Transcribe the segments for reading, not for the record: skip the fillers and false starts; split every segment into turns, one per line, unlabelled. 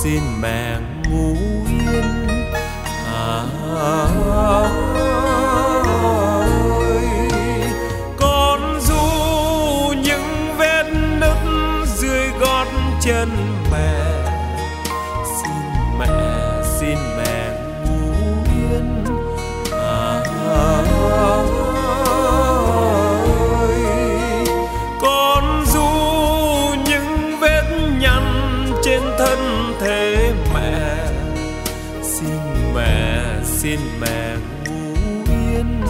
xin mẹ ngủ yên. Con ru những vết nứt dưới gót chân mẹ, xin mẹ ngủ yên. Con ru những vết nhăn trên thân thể mẹ, xin mẹ ngủ yên.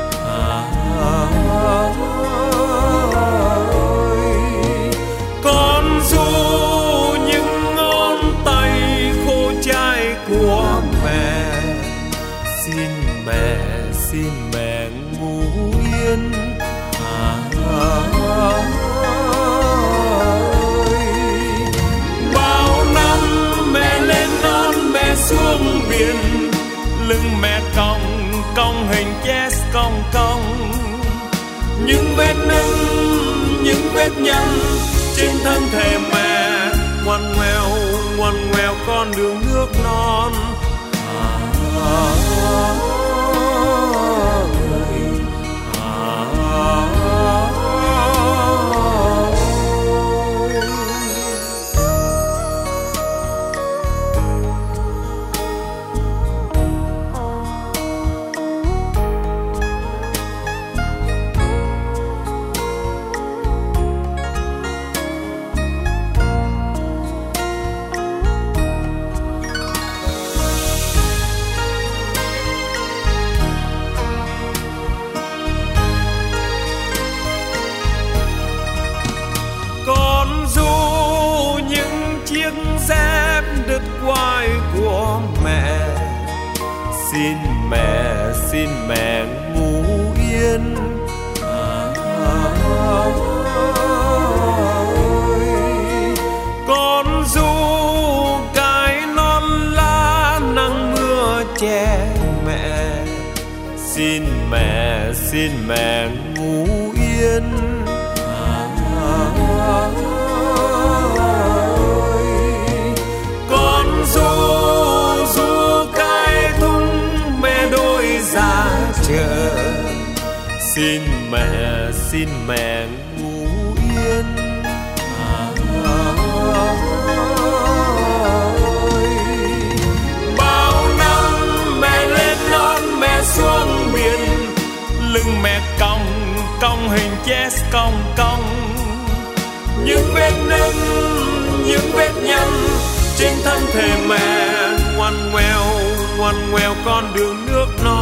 Con ru những ngón tay khô chai của mẹ, xin mẹ ngủ yên. Bao năm mẹ lên non mẹ xuống biển, lưng mẹ cong cong hình chess cong cong. Những vết nứt, những vết nhăn trên thân thể mẹ, ngoằn ngoèo con đường nước non. Con ru những chiếc dép đứt quai của mẹ, xin mẹ ngủ yên. Con ru cái non lá nắng mưa che mẹ, xin mẹ ngủ yên. Con ru cái thúng mẹ đôi ra chợ, xin mẹ ngủ yên. Bao năm mẹ lên non mẹ xuống biển, lưng mẹ cong cong hình chess cong cong. Những vết nứt, những vết nhăn trên thân thể mẹ, ngoằn ngoèo con đường nước non.